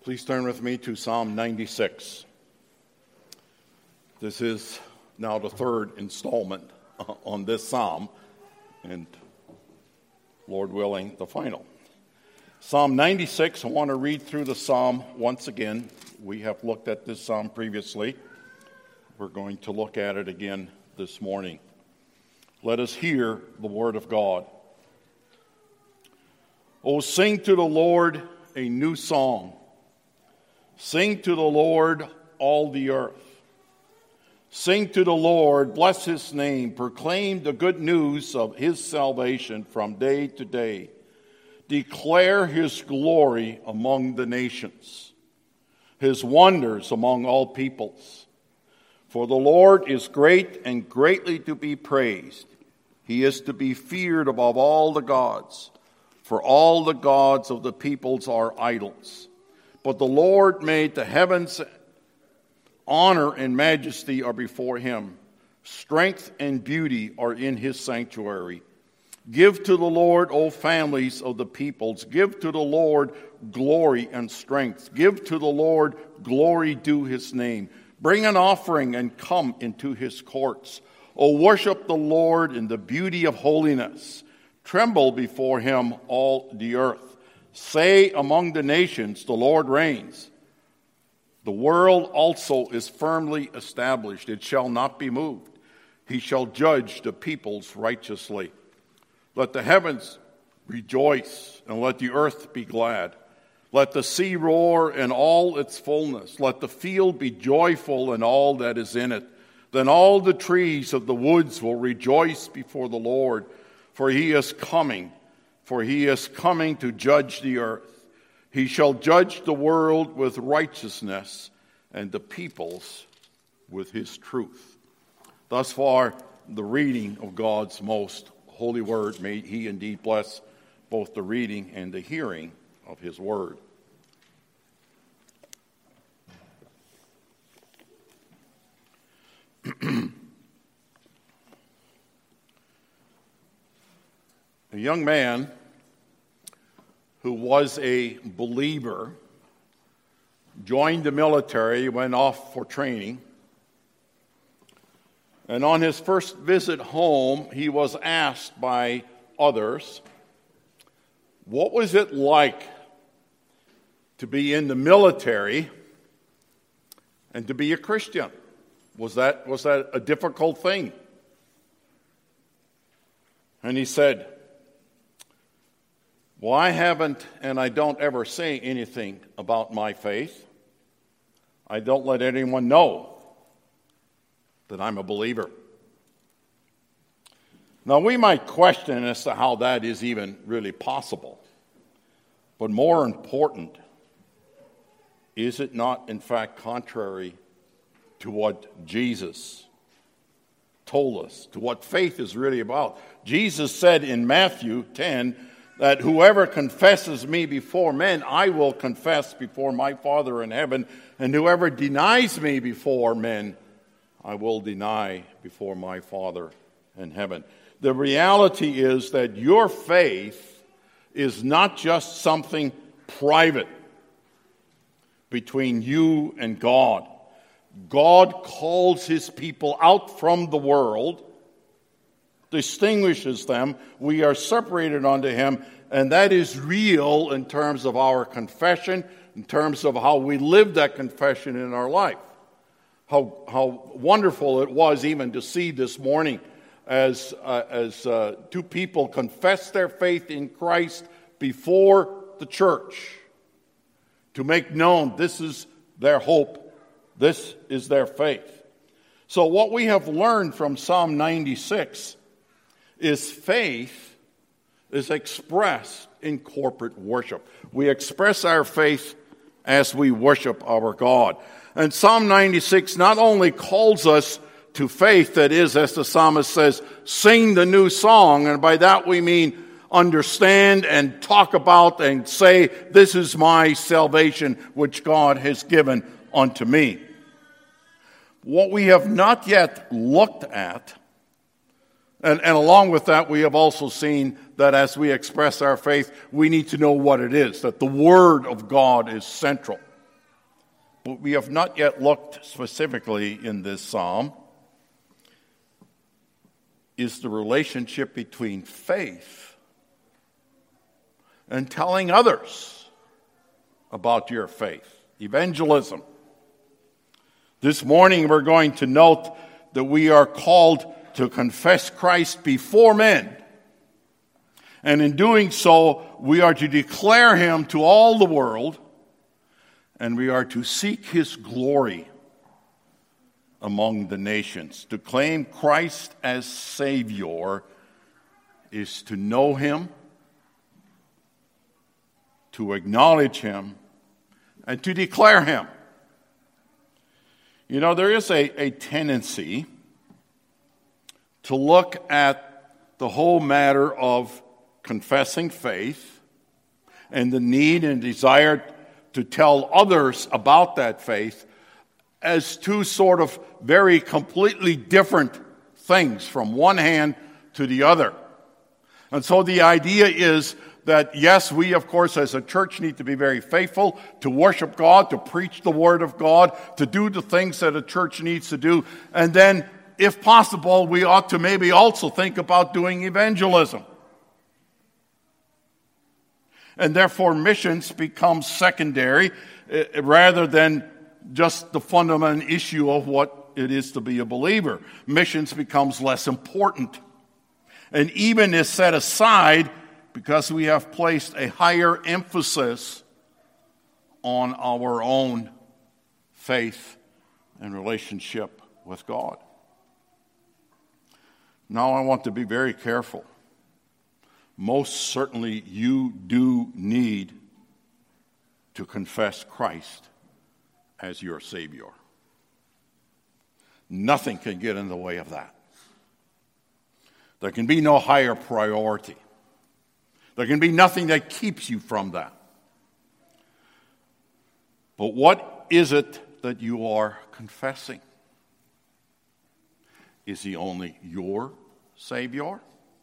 Please turn with me to Psalm 96. This is now the third installment on this psalm, and Lord willing, the final. Psalm 96, I want to read through the psalm once again. We have looked at this psalm previously. We're going to look at it again this morning. Let us hear the word of God. Oh, sing to the Lord a new song. Sing to the Lord, all the earth. Sing to the Lord, bless his name. Proclaim the good news of his salvation from day to day. Declare his glory among the nations, his wonders among all peoples. For the Lord is great and greatly to be praised. He is to be feared above all the gods, for all the gods of the peoples are idols. But the Lord made the heavens. Honor and majesty are before him. Strength and beauty are in his sanctuary. Give to the Lord, O families of the peoples. Give to the Lord glory and strength. Give to the Lord glory due his name. Bring an offering and come into his courts. O worship the Lord in the beauty of holiness. Tremble before him, all the earth. Say among the nations, the Lord reigns. The world also is firmly established. It shall not be moved. He shall judge the peoples righteously. Let the heavens rejoice, and let the earth be glad. Let the sea roar and all its fullness. Let the field be joyful and all that is in it. Then all the trees of the woods will rejoice before the Lord, for he is coming. For he is coming to judge the earth. He shall judge the world with righteousness and the peoples with his truth. Thus far, the reading of God's most holy word. May he indeed bless both the reading and the hearing of his word. A young man who was a believer joined the military, went off for training, and on his first visit home, he was asked by others, what was it like to be in the military and to be a Christian? Was that a difficult thing? And he said, well, I haven't and I don't ever say anything about my faith. I don't let anyone know that I'm a believer. Now, we might question as to how that is even really possible. But more important, is it not in fact contrary to what Jesus told us, to what faith is really about? Jesus said in Matthew 10, that whoever confesses me before men, I will confess before my Father in heaven, and whoever denies me before men, I will deny before my Father in heaven. The reality is that your faith is not just something private between you and God. God calls his people out from the world, distinguishes them. We are separated unto him, and that is real in terms of our confession, in terms of how we live that confession in our life. How wonderful it was even to see this morning as two people confess their faith in Christ before the church, to make known this is their hope, this is their faith. So what we have learned from Psalm 96 is faith is expressed in corporate worship. We express our faith as we worship our God. And Psalm 96 not only calls us to faith, that is, as the psalmist says, sing the new song, and by that we mean understand and talk about and say, this is my salvation which God has given unto me. What we have not yet looked at, and along with that, we have also seen that as we express our faith, we need to know what it is, that the Word of God is central. but we have not yet looked specifically in this psalm, is the relationship between faith and telling others about your faith. Evangelism. This morning we're going to note that we are called to confess Christ before men. And in doing so, we are to declare him to all the world, and we are to seek his glory among the nations. To claim Christ as Savior is to know him, to acknowledge him, and to declare him. You know, there is a tendency to look at the whole matter of confessing faith and the need and desire to tell others about that faith as two sort of very completely different things from one hand to the other. And so the idea is that, yes, we, of course, as a church need to be very faithful to worship God, to preach the Word of God, to do the things that a church needs to do. And then, if possible, we ought to maybe also think about doing evangelism. And therefore, missions becomes secondary rather than just the fundamental issue of what it is to be a believer. Missions becomes less important and even is set aside because we have placed a higher emphasis on our own faith and relationship with God. Now I want to be very careful. Most certainly you do need to confess Christ as your Savior. Nothing can get in the way of that. There can be no higher priority. There can be nothing that keeps you from that. But what is it that you are confessing? Is he only your Savior?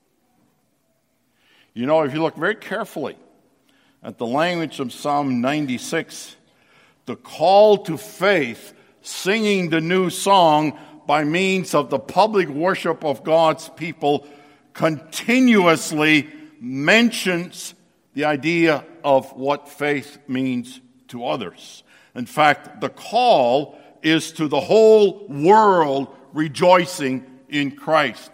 You know, if you look very carefully at the language of Psalm 96, the call to faith, singing the new song by means of the public worship of God's people, continuously mentions the idea of what faith means to others. In fact, the call is to the whole world rejoicing in Christ.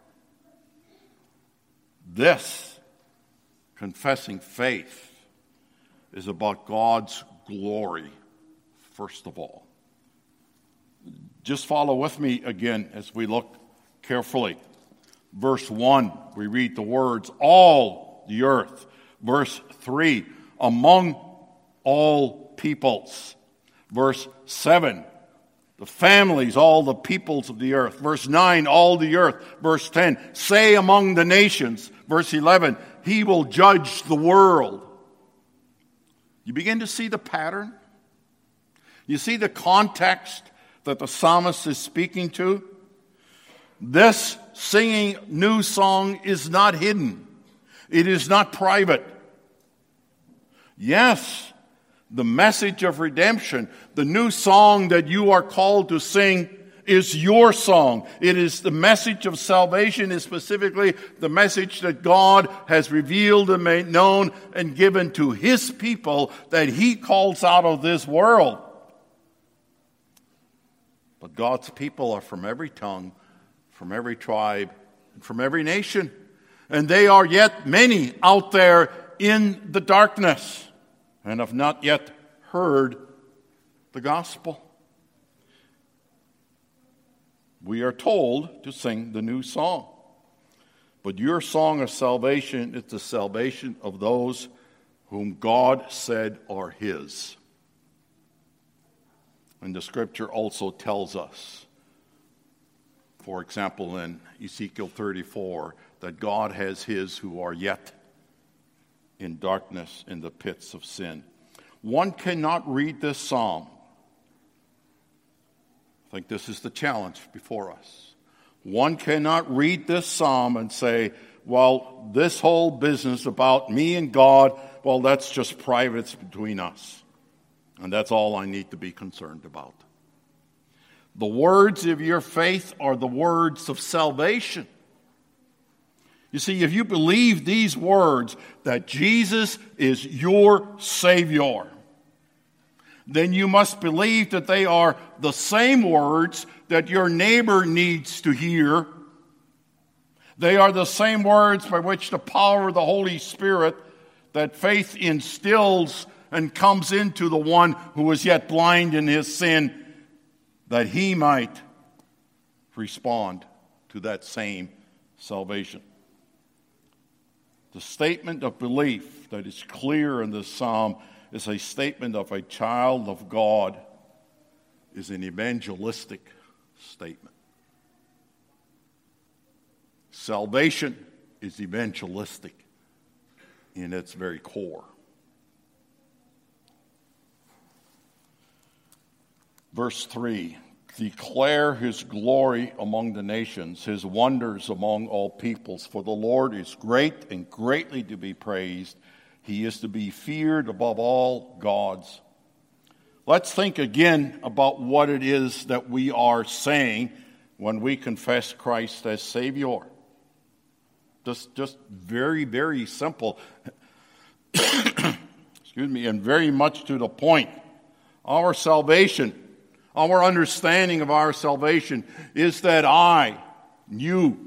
This, confessing faith, is about God's glory, first of all. Just follow with me again as we look carefully. Verse 1, we read the words, all the earth. Verse 3, among all peoples. Verse 7, the families, all the peoples of the earth. Verse 9, all the earth. Verse 10, say among the nations. Verse 11, he will judge the world. You begin to see the pattern? You see the context that the psalmist is speaking to? This singing new song is not hidden. It is not private. Yes, the message of redemption, the new song that you are called to sing, is your song. It is the message of salvation, is specifically the message that God has revealed and made known and given to his people that he calls out of this world. But God's people are from every tongue, from every tribe, and from every nation. And they are yet many out there in the darkness and have not yet heard the gospel. We are told to sing the new song. But your song of salvation is the salvation of those whom God said are his. And the scripture also tells us, for example, in Ezekiel 34, that God has his who are yet in darkness in the pits of sin. One cannot read this psalm. I think this is the challenge before us. One cannot read this psalm and say, well, this whole business about me and God, well, that's just private, it's between us. And that's all I need to be concerned about. The words of your faith are the words of salvation. You see, if you believe these words, that Jesus is your Savior, then you must believe that they are the same words that your neighbor needs to hear. They are the same words by which the power of the Holy Spirit that faith instills and comes into the one who is yet blind in his sin, that he might respond to that same salvation. The statement of belief that is clear in this psalm is a statement of a child of God, is an evangelistic statement. Salvation is evangelistic in its very core. Verse 3, declare his glory among the nations, his wonders among all peoples. For the Lord is great and greatly to be praised. He is to be feared above all gods. Let's think again about what it is that we are saying when we confess Christ as Savior. Just very, very simple. Excuse me, and very much to the point. Our salvation, our understanding of our salvation is that you,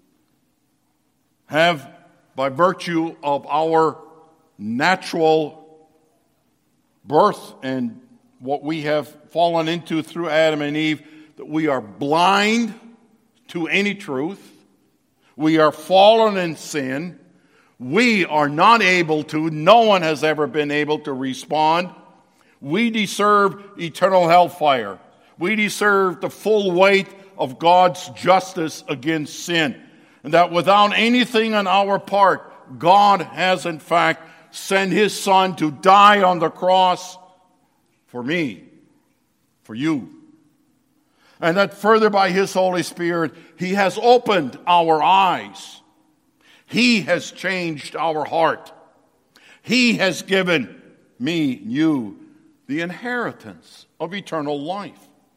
have, by virtue of our natural birth and what we have fallen into through Adam and Eve, that we are blind to any truth. We are fallen in sin. We are not able to, no one has ever been able to respond. We deserve eternal hellfire. We deserve the full weight of God's justice against sin. And that without anything on our part, God has in fact sent his Son to die on the cross for me, for you. And that further by his Holy Spirit, he has opened our eyes. He has changed our heart. He has given me, you, the inheritance of eternal life.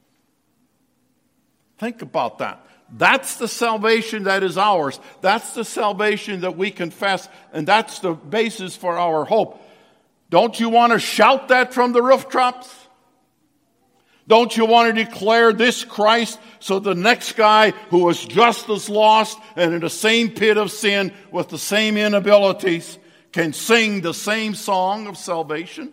Think about that. That's the salvation that is ours. That's the salvation that we confess, and that's the basis for our hope. Don't you want to shout that from the rooftops? Don't you want to declare this Christ so the next guy who is just as lost and in the same pit of sin with the same inabilities can sing the same song of salvation?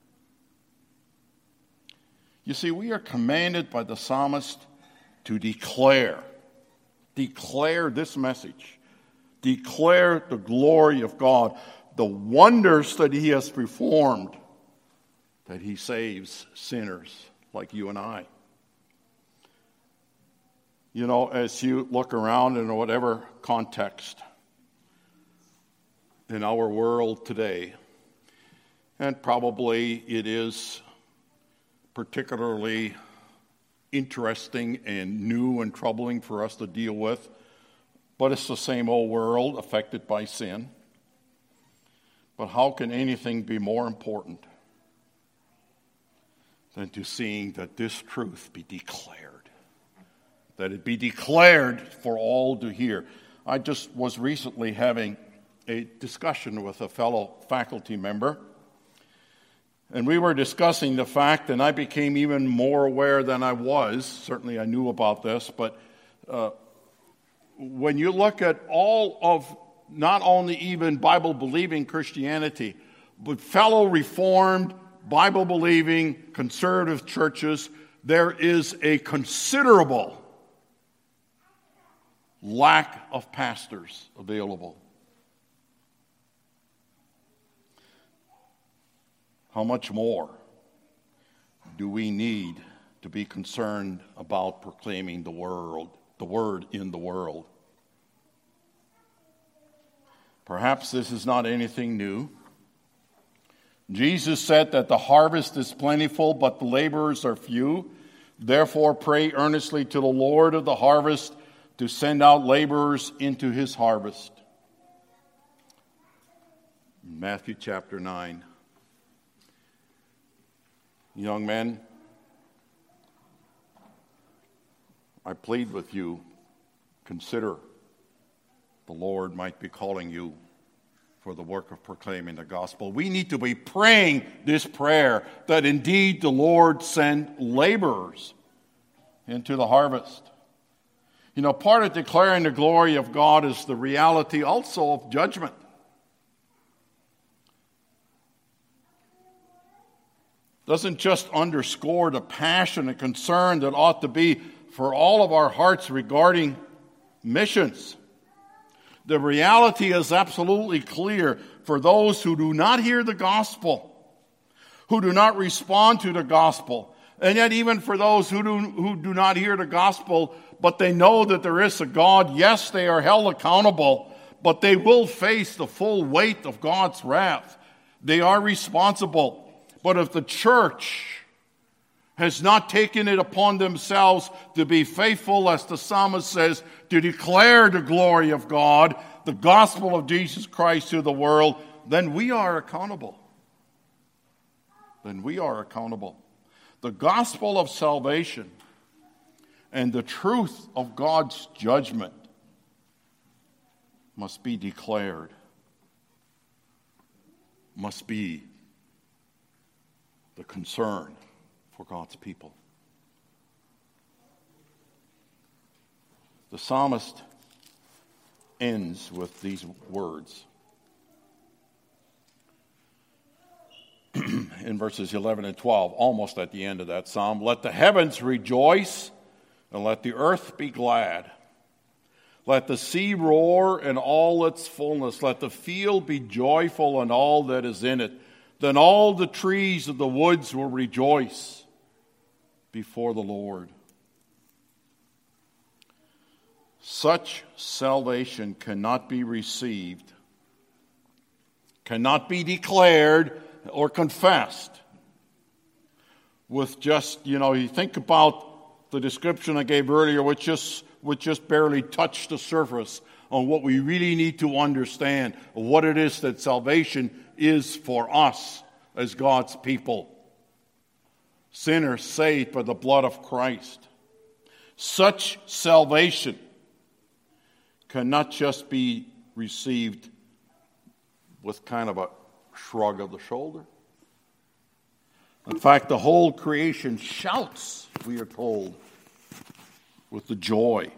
You see, we are commanded by the psalmist to declare this message. Declare the glory of God, the wonders that he has performed, that he saves sinners like you and I. You know, as you look around in whatever context in our world today, and probably it is particularly interesting and new and troubling for us to deal with, but it's the same old world affected by sin. But how can anything be more important than to seeing that this truth be declared, that it be declared for all to hear? I just was recently having a discussion with a fellow faculty member, and we were discussing the fact, and I became even more aware than I was. Certainly I knew about this, but when you look at all of not only even Bible-believing Christianity, but fellow Reformed, Bible-believing, conservative churches, there is a considerable lack of pastors available. How much more do we need to be concerned about proclaiming the word in the world? Perhaps this is not anything new. Jesus said that the harvest is plentiful, but the laborers are few. Therefore, pray earnestly to the Lord of the harvest to send out laborers into his harvest. Matthew chapter 9. Young men, I plead with you, consider the Lord might be calling you for the work of proclaiming the gospel. We need to be praying this prayer that indeed the Lord send laborers into the harvest. You know, part of declaring the glory of God is the reality also of judgment. Doesn't just underscore the passion and concern that ought to be for all of our hearts regarding missions. The reality is absolutely clear for those who do not hear the gospel, who do not respond to the gospel, and yet even for those who do not hear the gospel, but they know that there is a God. Yes, they are held accountable, but they will face the full weight of God's wrath. They are responsible. But if the church has not taken it upon themselves to be faithful, as the psalmist says, to declare the glory of God, the gospel of Jesus Christ to the world, then we are accountable. Then we are accountable. The gospel of salvation and the truth of God's judgment must be declared, must be the concern for God's people. The psalmist ends with these words in verses 11 and 12, almost at the end of that psalm. Let the heavens rejoice and let the earth be glad. Let the sea roar and all its fullness. Let the field be joyful and all that is in it. Then all the trees of the woods will rejoice before the Lord. Such salvation cannot be received, cannot be declared or confessed with just, you think about the description I gave earlier, which just barely touched the surface on what we really need to understand, what it is that salvation is for us as God's people. Sinners saved by the blood of Christ. Such salvation cannot just be received with kind of a shrug of the shoulder. In fact, the whole creation shouts, we are told, with the joy.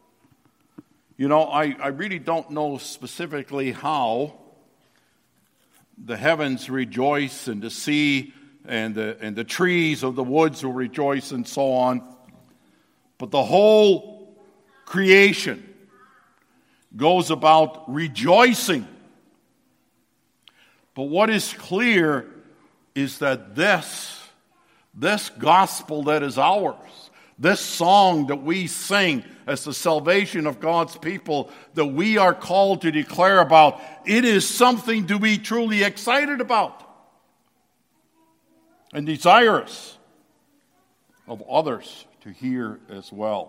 I really don't know specifically how the heavens rejoice and the sea and the trees of the woods will rejoice and so on. But the whole creation goes about rejoicing. But what is clear is that this gospel that is ours, this song that we sing as the salvation of God's people, that we are called to declare about, it is something to be truly excited about and desirous of others to hear as well.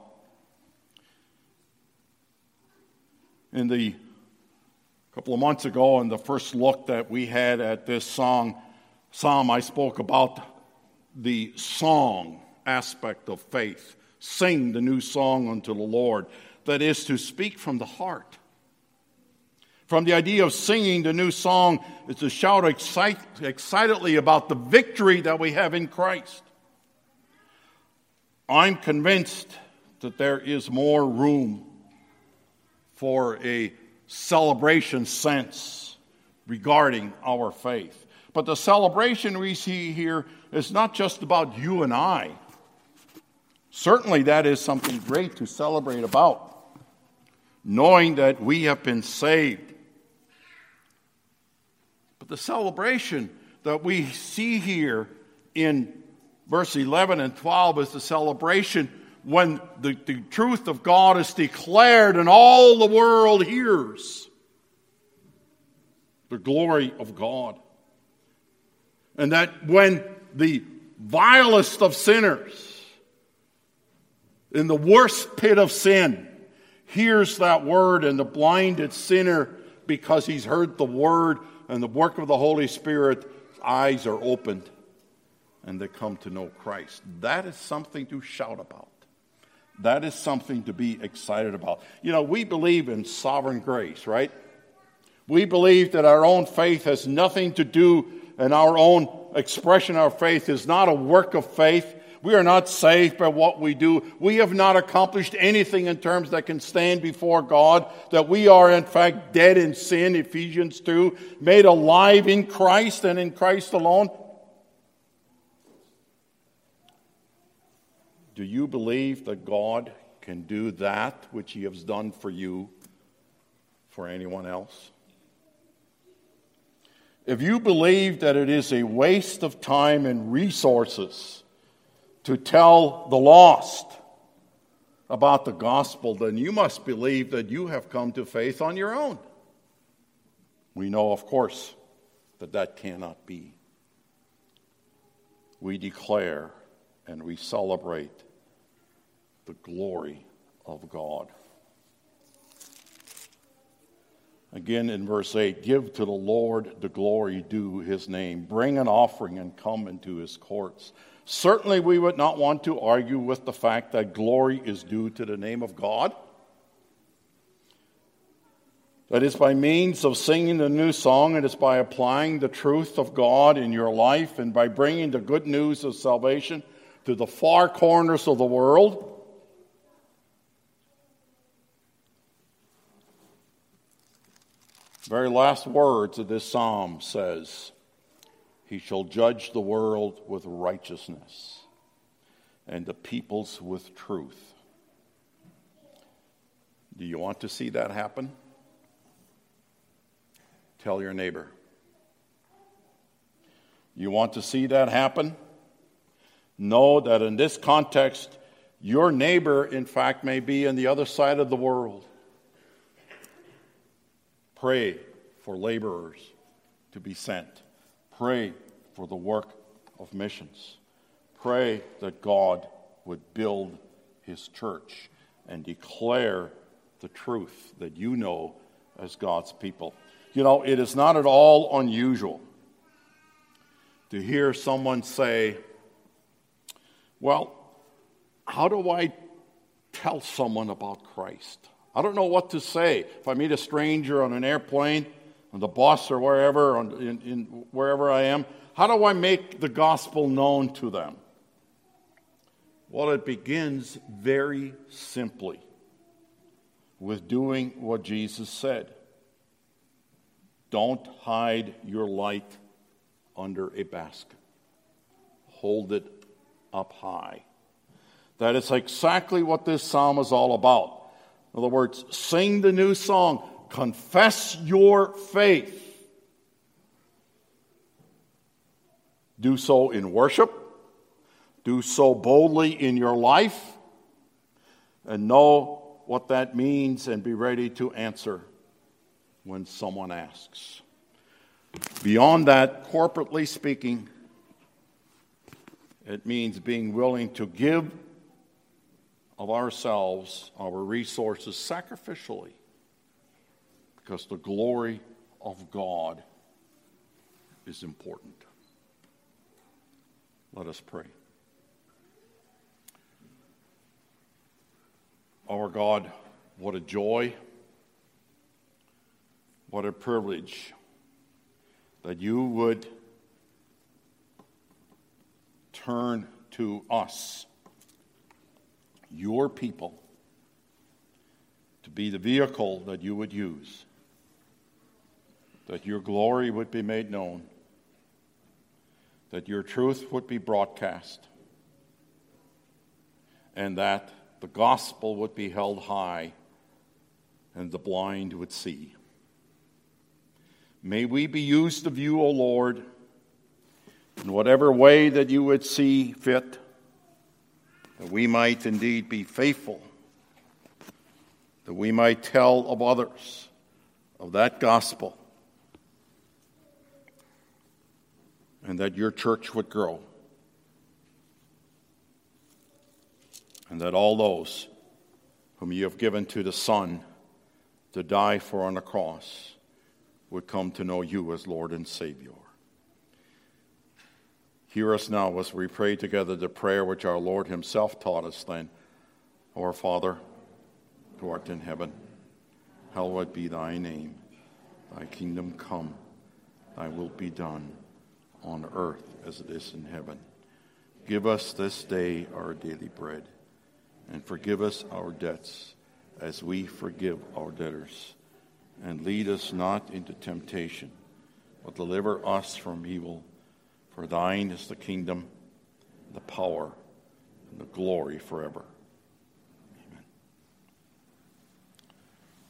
In the couple of months ago, in the first look that we had at this psalm, I spoke about the song aspect of faith. Sing the new song unto the Lord. That is to speak from the heart. From the idea of singing the new song is to shout excitedly about the victory that we have in Christ. I'm convinced that there is more room for a celebration sense regarding our faith. But the celebration we see here is not just about you and I. Certainly that is something great to celebrate about, knowing that we have been saved. But the celebration that we see here in verse 11 and 12 is the celebration when the truth of God is declared and all the world hears the glory of God. And that when the vilest of sinners in the worst pit of sin hears that word, and the blinded sinner, because he's heard the word and the work of the Holy Spirit, eyes are opened and they come to know Christ. That is something to shout about. That is something to be excited about. You know, we believe in sovereign grace, right? We believe that our own faith has nothing to do, and our own expression of faith is not a work of faith. We are not saved by what we do. We have not accomplished anything in terms that can stand before God, that we are in fact dead in sin, Ephesians 2, made alive in Christ and in Christ alone. Do you believe that God can do that which He has done for you for anyone else? If you believe that it is a waste of time and resources to tell the lost about the gospel, then you must believe that you have come to faith on your own. We know, of course, that that cannot be. We declare and we celebrate the glory of God. Again in verse 8, give to the Lord the glory due His name. Bring an offering and come into His courts. Certainly we would not want to argue with the fact that glory is due to the name of God. That is by means of singing the new song, it is by applying the truth of God in your life and by bringing the good news of salvation to the far corners of the world. Very last words of this psalm says, He shall judge the world with righteousness and the peoples with truth. Do you want to see that happen? Tell your neighbor. You want to see that happen? Know that in this context, your neighbor, in fact, may be on the other side of the world. Pray for laborers to be sent. Pray for the work of missions. Pray that God would build His church and declare the truth that you know as God's people. You know, it is not at all unusual to hear someone say, well, how do I tell someone about Christ? I don't know what to say. If I meet a stranger on an airplane, on the bus or wherever, wherever I am, how do I make the gospel known to them? Well, it begins very simply with doing what Jesus said. Don't hide your light under a basket. Hold it up high. That is exactly what this psalm is all about. In other words, sing the new song. Confess your faith. Do so in worship. Do so boldly in your life. And know what that means and be ready to answer when someone asks. Beyond that, corporately speaking, it means being willing to give of ourselves, our resources, sacrificially, because the glory of God is important. Let us pray. Our God, what a joy, what a privilege that you would turn to us, your people, to be the vehicle that you would use, that your glory would be made known, that your truth would be broadcast, and that the gospel would be held high and the blind would see. May we be used of you, O Lord, in whatever way that you would see fit, that we might indeed be faithful, that we might tell of others of that gospel, and that your church would grow, and that all those whom you have given to the Son to die for on the cross would come to know you as Lord and Savior. Hear us now as we pray together the prayer which our Lord himself taught us then. Our Father, who art in heaven, hallowed be thy name. Thy kingdom come, thy will be done, on earth as it is in heaven. Give us this day our daily bread, and forgive us our debts as we forgive our debtors. And lead us not into temptation, but deliver us from evil. For thine is the kingdom, the power, and the glory forever.